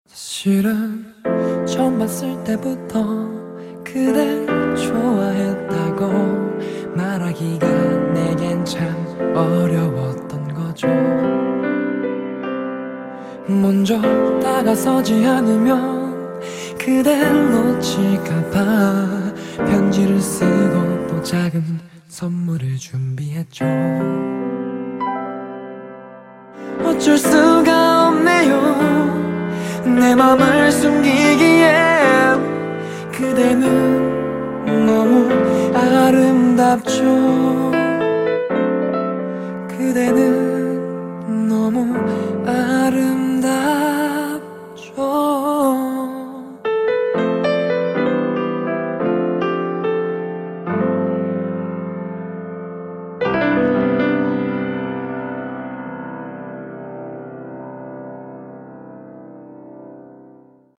사실은 처음 봤을 때부터 그댈 좋아했다고 말하기가 내겐 참 어려웠던 거죠. 먼저 다가서지 않으면 그댈 놓칠까봐 편지를 쓰고 또 작은 선물을 준비했죠. 어쩔 수가 없네요. 내 맘을 숨기기엔 그대는 너무 아름답죠. 그대는